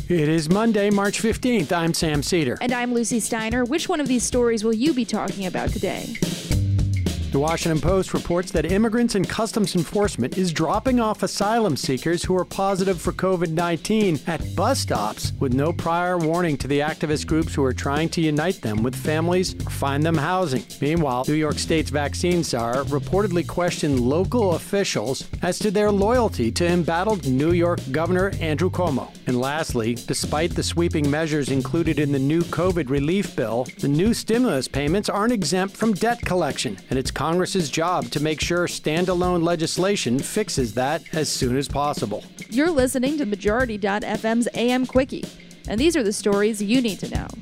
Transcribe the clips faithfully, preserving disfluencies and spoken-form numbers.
It is Monday, March fifteenth. I'm Sam Cedar. And I'm Lucy Steiner. Which one of these stories will you be talking about today? The Washington Post reports that immigrants and customs enforcement is dropping off asylum seekers who are positive for covid nineteen at bus stops with no prior warning to the activist groups who are trying to unite them with families or find them housing. Meanwhile, New York State's vaccine czar reportedly questioned local officials as to their loyalty to embattled New York Governor Andrew Cuomo. And lastly, despite the sweeping measures included in the new COVID relief bill, the new stimulus payments aren't exempt from debt collection, and it's Congress's job to make sure standalone legislation fixes that as soon as possible. You're listening to Majority dot F M's A M Quickie, and these are the stories you need to know.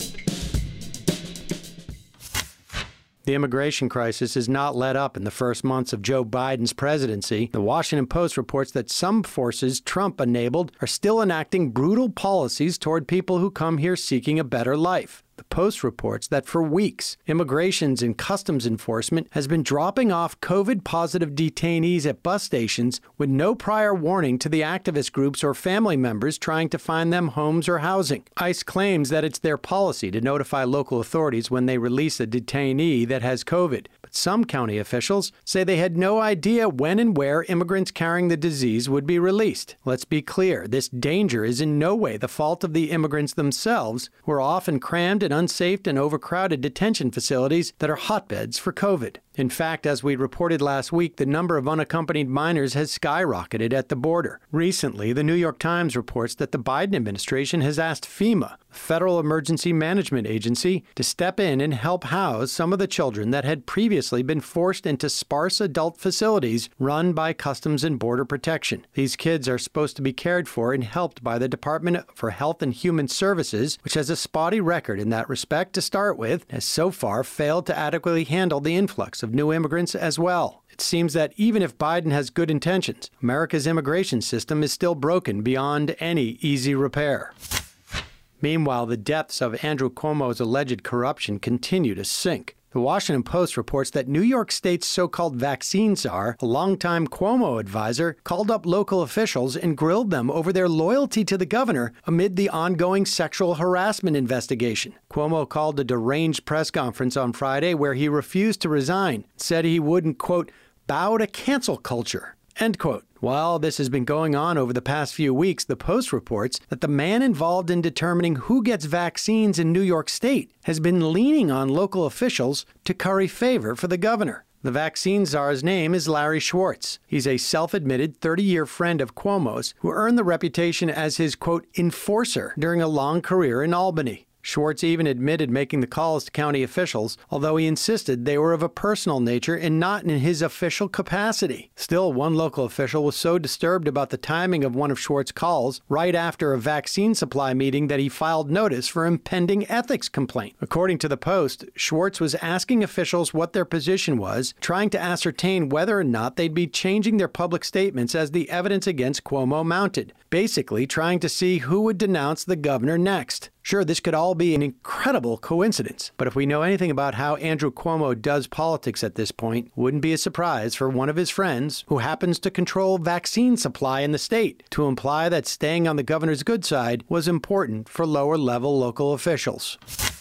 The immigration crisis has not let up in the first months of Joe Biden's presidency. The Washington Post reports that some forces Trump enabled are still enacting brutal policies toward people who come here seeking a better life. The Post reports that for weeks, Immigrations and Customs Enforcement has been dropping off COVID-positive detainees at bus stations with no prior warning to the activist groups or family members trying to find them homes or housing. ICE claims that it's their policy to notify local authorities when they release a detainee that has COVID. But some county officials say they had no idea when and where immigrants carrying the disease would be released. Let's be clear, this danger is in no way the fault of the immigrants themselves, who are often crammed in unsafe and overcrowded detention facilities that are hotbeds for COVID. In fact, as we reported last week, the number of unaccompanied minors has skyrocketed at the border. Recently, the New York Times reports that the Biden administration has asked FEMA, the Federal Emergency Management Agency, to step in and help house some of the children that had previously been forced into sparse adult facilities run by Customs and Border Protection. These kids are supposed to be cared for and helped by the Department for Health and Human Services, which has a spotty record in that respect to start with, has so far failed to adequately handle the influx of new immigrants as well. It seems that even if Biden has good intentions, America's immigration system is still broken beyond any easy repair. Meanwhile, the depths of Andrew Cuomo's alleged corruption continue to sink. The Washington Post reports that New York State's so-called vaccine czar, a longtime Cuomo advisor, called up local officials and grilled them over their loyalty to the governor amid the ongoing sexual harassment investigation. Cuomo called a deranged press conference on Friday where he refused to resign, said he wouldn't, quote, bow to cancel culture, end quote. While this has been going on over the past few weeks, the Post reports that the man involved in determining who gets vaccines in New York State has been leaning on local officials to curry favor for the governor. The vaccine czar's name is Larry Schwartz. He's a self-admitted thirty-year friend of Cuomo's who earned the reputation as his, quote, enforcer during a long career in Albany. Schwartz even admitted making the calls to county officials, although he insisted they were of a personal nature and not in his official capacity. Still, one local official was so disturbed about the timing of one of Schwartz's calls right after a vaccine supply meeting that he filed notice for impending ethics complaint. According to the Post, Schwartz was asking officials what their position was, trying to ascertain whether or not they'd be changing their public statements as the evidence against Cuomo mounted, basically trying to see who would denounce the governor next. Sure, this could all be an incredible coincidence, but if we know anything about how Andrew Cuomo does politics at this point, wouldn't be a surprise for one of his friends, who happens to control vaccine supply in the state, to imply that staying on the governor's good side was important for lower-level local officials.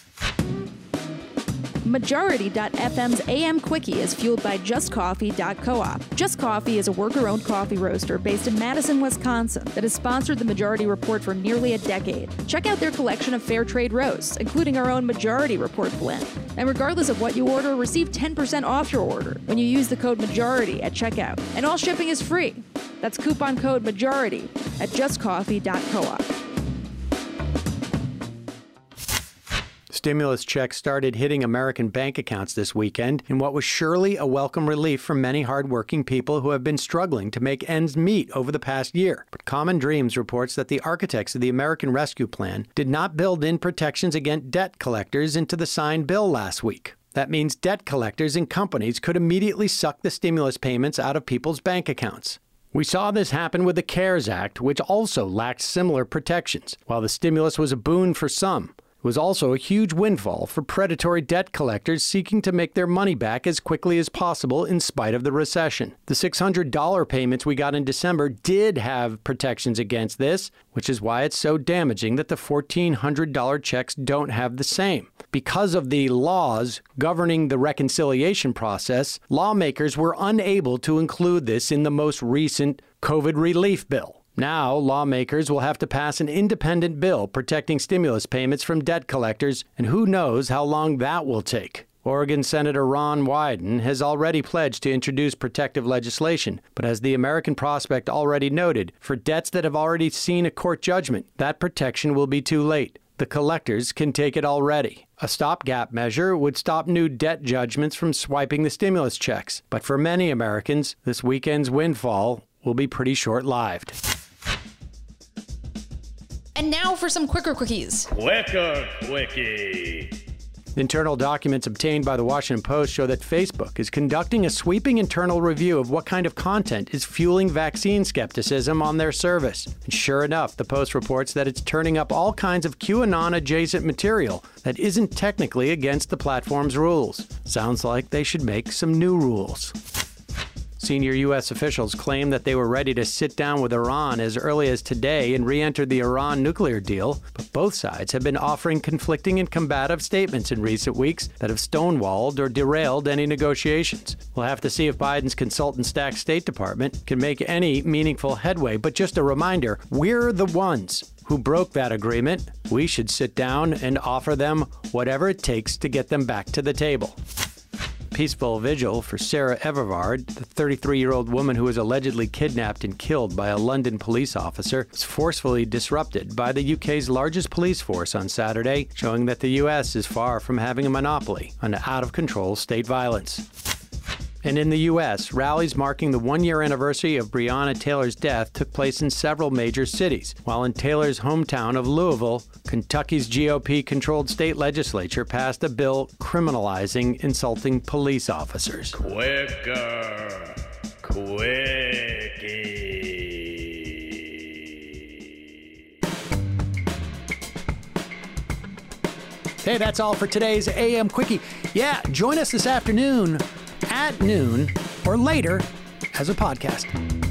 Majority dot F M's A M Quickie is fueled by Just Coffee dot coop. Just Coffee is a worker-owned coffee roaster based in Madison, Wisconsin that has sponsored the Majority Report for nearly a decade. Check out their collection of fair trade roasts, including our own Majority Report blend. And regardless of what you order, receive ten percent off your order when you use the code MAJORITY at checkout. And all shipping is free. That's coupon code MAJORITY at Just Coffee dot coop. Stimulus checks started hitting American bank accounts this weekend in what was surely a welcome relief for many hardworking people who have been struggling to make ends meet over the past year. But Common Dreams reports that the architects of the American Rescue Plan did not build in protections against debt collectors into the signed bill last week. That means debt collectors and companies could immediately suck the stimulus payments out of people's bank accounts. We saw this happen with the CARES Act, which also lacked similar protections. While the stimulus was a boon for some, It was also a huge windfall for predatory debt collectors seeking to make their money back as quickly as possible in spite of the recession. The six hundred dollars payments we got in December did have protections against this, which is why it's so damaging that the fourteen hundred dollars checks don't have the same. Because of the laws governing the reconciliation process, lawmakers were unable to include this in the most recent COVID relief bill. Now, lawmakers will have to pass an independent bill protecting stimulus payments from debt collectors, and who knows how long that will take. Oregon Senator Ron Wyden has already pledged to introduce protective legislation, but as the American Prospect already noted, for debts that have already seen a court judgment, that protection will be too late. The collectors can take it already. A stopgap measure would stop new debt judgments from swiping the stimulus checks, but for many Americans, this weekend's windfall will be pretty short-lived. And now for some quicker quickies. Quicker quickie. Internal documents obtained by the Washington Post show that Facebook is conducting a sweeping internal review of what kind of content is fueling vaccine skepticism on their service. And sure enough, the Post reports that it's turning up all kinds of QAnon-adjacent material that isn't technically against the platform's rules. Sounds like they should make some new rules. Senior U S officials claim that they were ready to sit down with Iran as early as today and re-enter the Iran nuclear deal, but both sides have been offering conflicting and combative statements in recent weeks that have stonewalled or derailed any negotiations. We'll have to see if Biden's consultant-stacked State Department can make any meaningful headway, but just a reminder, we're the ones who broke that agreement. We should sit down and offer them whatever it takes to get them back to the table. Peaceful vigil for Sarah Everard, the thirty-three-year-old woman who was allegedly kidnapped and killed by a London police officer, was forcefully disrupted by the U K's largest police force on Saturday, showing that the U S is far from having a monopoly on out-of-control state violence. And in the U S, rallies marking the one-year anniversary of Breonna Taylor's death took place in several major cities, while in Taylor's hometown of Louisville, Kentucky's G O P-controlled state legislature passed a bill criminalizing insulting police officers. Quicker quickie. Hey, that's all for today's A M Quickie. Yeah, join us this afternoon at noon or later as a podcast.